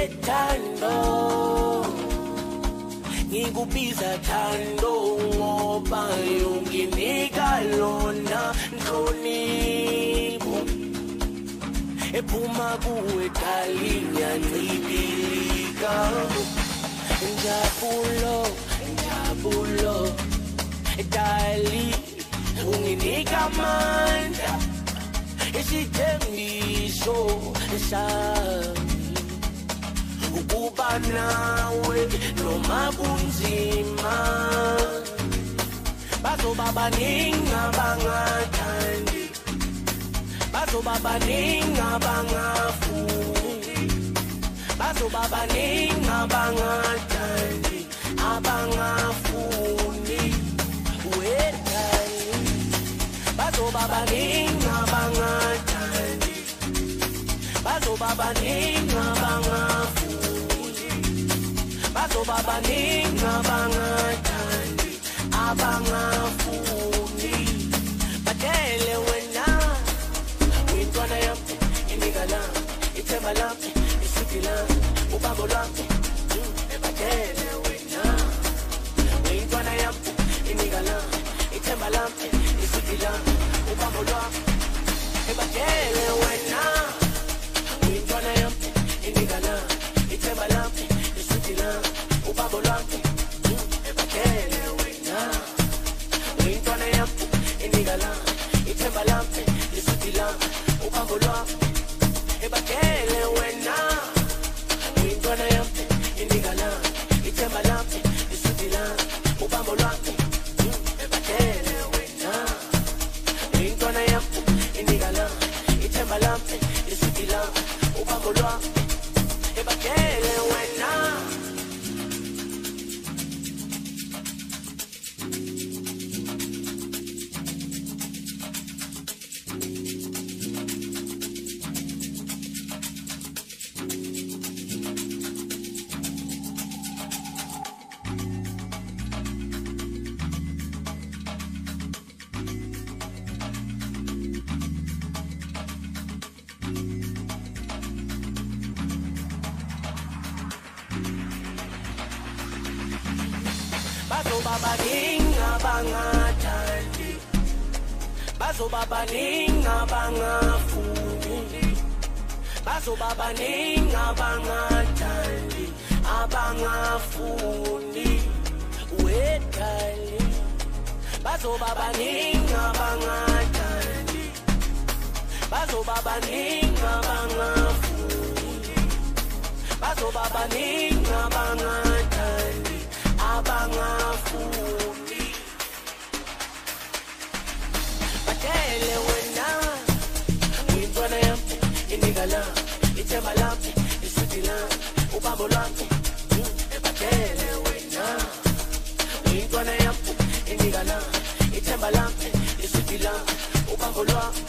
wethando ngikubiza thando ngoba unginika lona nhlonipho ephuma kuwe darling yancibilika njabulo darling unginika amandla isithembiso sami ukuba nawe noma kunzima bazoba baningi abangathandi bazoba baningi abangafuni bazoba baningi abangathandi abangafuni wedali bazoba baningi abangathandi bazoba baningi abangafuni bazoba baningi abangathandi abangafuni batele wena wintwana yami inika lami ithemba lami isuthi lami ubambo lwami batele wena wintwana yami inika lami ithemba lami isuthi lami ubambo lwami batele wena wintwana yami inika lami ithemba lami isuthi lami ubambo lwami batele wena wintwana yami inika lami ithemba lami isuthi lami ubambo lwami batele wena wintwana yami inika lami ithemba lami isuthi lami ubambo lwami batele wena wintwana yami inika lami ithemba lami isuthi lami ubambo lwami batele wena bazoba baningi abangathandi bazoba baningi abangafuni bazoba baningi abangathandi abangafuni wedali bazoba baningi abangathandi bazoba baningi abangafuni bazoba baningi abangathandi abangafuni batele wena wintwana yami inika lami ithemba lami isuthi lami ubambo lwami batele wena wintwana yami inika lami ithemba lami isuthi lami ubambo lwami